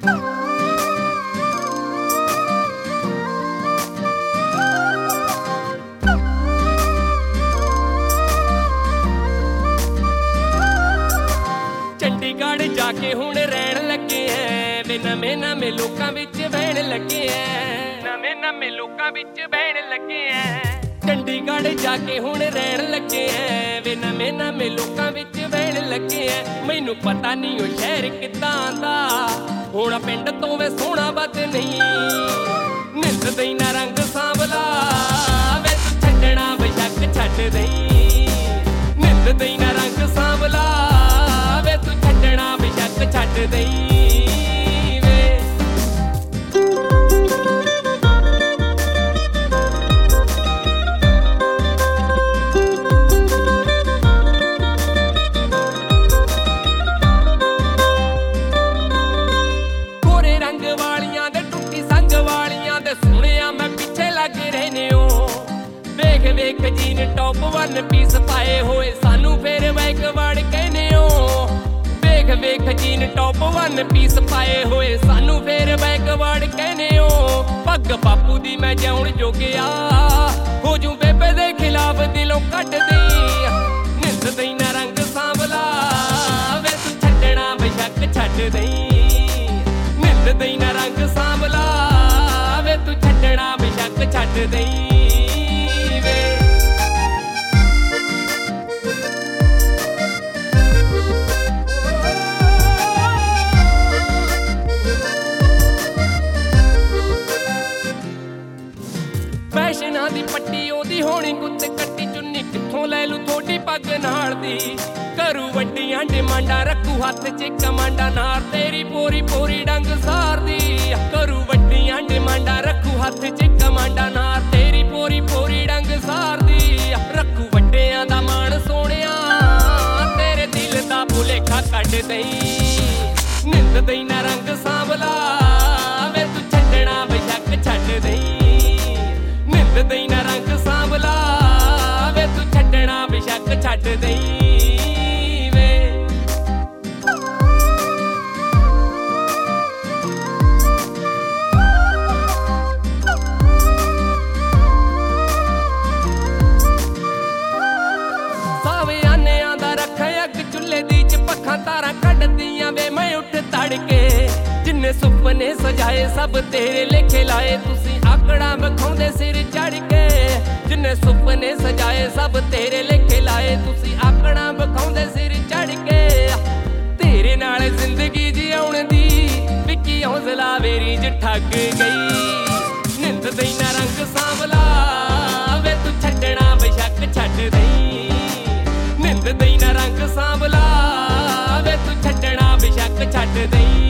चंडीगढ़ जाके हुण रहन लगे हैं वे नਵੇਂ नਵੇਂ लोकां विच बहन लगे हैं नਵੇਂ नਵੇਂ लोकां विच बहन लगे हैं चंडीगढ़ जाके हुण रहन लगे हैं वे नਵੇਂ नਵੇਂ लोकां विच बहन लगे हैं मैनू पता नहीं ओ शहर किद्दां दा हुण पिंड तों वे सोहना वध नहीं नित दई ना रंग सांवला वे तू छड्डना बेशक छड्ड दई नित दई ना रंग सांवला वे तू छड्डना बेशक छड्ड दई वेख जीन टॉप वन पीस पाए होए सानू फेर बैकवर्ड कहने हो वेख वेख जीन टॉप वन पीस पाए होए सानू फेर बैकवर्ड कहने हो पग बापू दी मैं जाउण जोगिया हो जू बेबे दे खिलाफ दिलों कट दई नित दई ना रंग सांवला वे तू छड्डना बेशक छड्ड दई नित दई ना रंग सांवला वे तू छड्डना बेशक छड्ड दई फैशनां दी पट्टी ओदी होनी गुत्त कट्टी चुन्नी कित्थों लै लू थोड़ी पग नाल दी करू वड्डियां डिमांडां रखू हत्थ च कमांडा नार तेरी पोरी पोरी डंग सार दी करू वड्डियां डिमांडां रखू हत्थ च कमांडा नार तेरी पोरी पोरी डंग सार दी रखू वड्डियां दा मान सोहणिया तेरे दिल दा भुलेखा कढ दई निंद दई ना रंग सांवला वे तू छड्डना बेशक छड्ड दई निंद दई ना रंग सांवला वे तू छड्डना बेशक छड्ड दई वे सावियानियां दा रखा अग चुल्हे दी च पक्खां तारां कढदियां वे मैं उठ तड़के जिन्ने सुपने सजाए सब तेरे लेखे लाए तुसी आकड़ा विखाउंदे सिर चढ़ के जिन्ने सुपने सजाए सब तेरे लेखे लाए तुसी आकड़ा विखाउंदे सिर चढ़ के तेरे नाल जिंदगी जिउण दी विकी हौसला वेरी च ठग गई निंद दई ना रंग सांवला वे तू छड्डना बेशक छड्ड दई निंद दई ना रंग सांवला वे तू छड्डना बेशक छड्ड दई